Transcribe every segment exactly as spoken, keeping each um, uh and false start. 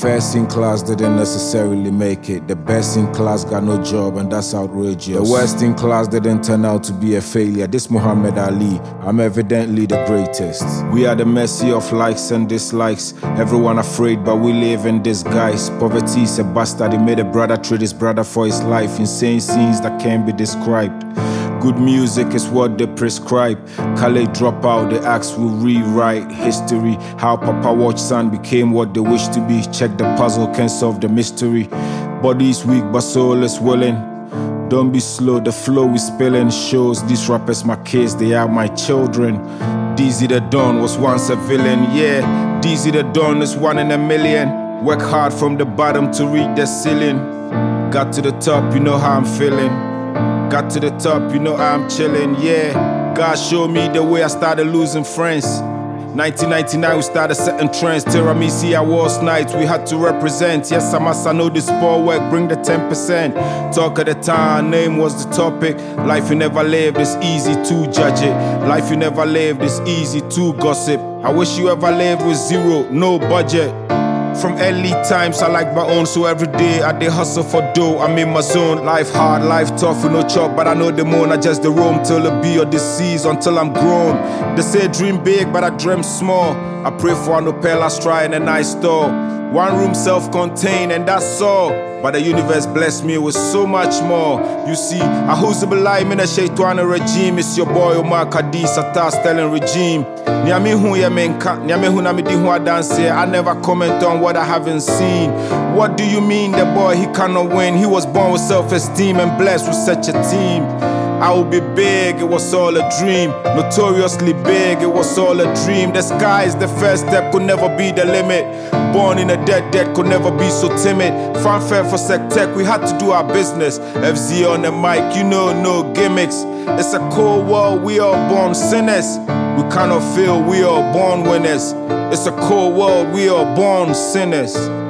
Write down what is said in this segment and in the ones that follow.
first in class didn't necessarily make it. The best in class got no job, and that's outrageous. The worst in class didn't turn out to be a failure. This Muhammad Ali, I'm evidently the greatest. We are the mercy of likes and dislikes. Everyone afraid, but we live in disguise. Poverty is a bastard. He made a brother trade his brother for his life. Insane scenes that can't be described. Good music is what they prescribe. Khaled drop out, the acts will rewrite history. How Papa watch son became what they wish to be. Check the puzzle, can't solve the mystery. Body is weak but soul is willing. Don't be slow, the flow is spilling. Shows these rappers my kids, they are my children. D Z the Don was once a villain, yeah. D Z the Don is one in a million. Work hard from the bottom to reach the ceiling. Got to the top, you know how I'm feeling. Got to the top, you know I'm chillin', yeah. God showed me the way I started losing friends. nineteen ninety-nine, we started setting trends. Tiramisu Awards nights, we had to represent. Yes, I must, I know this sport work, bring the ten percent. Talk of the town, name was the topic. Life you never lived, it's easy to judge it. Life you never lived, it's easy to gossip. I wish you ever lived with zero, no budget. From early times, I like my own, so every day I dey hustle for dough, I'm in my zone. Life hard, life tough, with no chop, but I know the moon, I just the roam till it be or disease until I'm grown. They say dream big, but I dream small. I pray for an Opel Astra in a nice store. One room self-contained and that's all. But the universe blessed me with so much more. You see, I who's the blind in a shaitan regime. It's your boy Omar Kadis, a task telling regime. Niami hu ya menka, niami hu na mi di hu dance. I never comment on what I haven't seen. What do you mean the boy, he cannot win? He was born with self-esteem and blessed with such a team. I will be big, it was all a dream. Notoriously big, it was all a dream. The sky is the first step, could never be the limit. Born in a dead dead, could never be so timid. Fanfare for Sec Tech, we had to do our business. F Z on the mic, you know, no gimmicks. It's a cold world, we all born sinners. We cannot feel, we all born winners. It's a cold world, we all born sinners.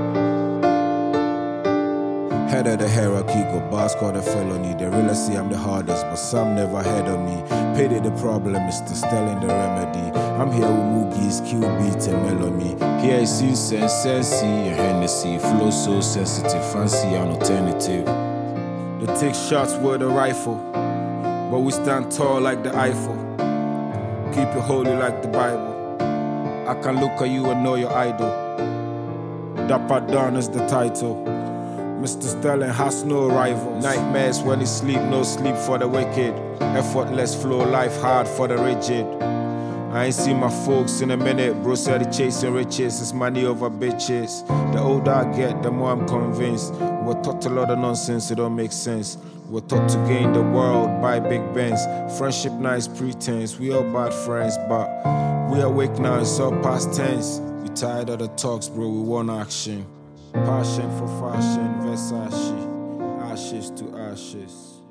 Head of the hierarchy, go boss called a felony. They really see I'm the hardest, but some never heard of me. Pity the problem is to stealing the remedy. I'm here with Moogie's, Q beat and melody. Here is Incense, Sensi, and Hennessy. Flow so sensitive, fancy and alternative. They take shots with a rifle, but we stand tall like the Eiffel. Keep it holy like the Bible. I can look at you and know your idol. Dapper Don is the title. Mister Sterling has no rival. Nightmares when he sleep, no sleep for the wicked. Effortless flow, life hard for the rigid. I ain't seen my folks in a minute. Bro said he chasing riches, it's money over bitches. The older I get, the more I'm convinced. We're taught a lot of nonsense, it don't make sense. We're taught to gain the world, buy big Benz. Friendship nice pretense, we all bad friends, but we awake now, it's all past tense. We tired of the talks, bro, we want action. Passion for fashion, Versace, ashes to ashes.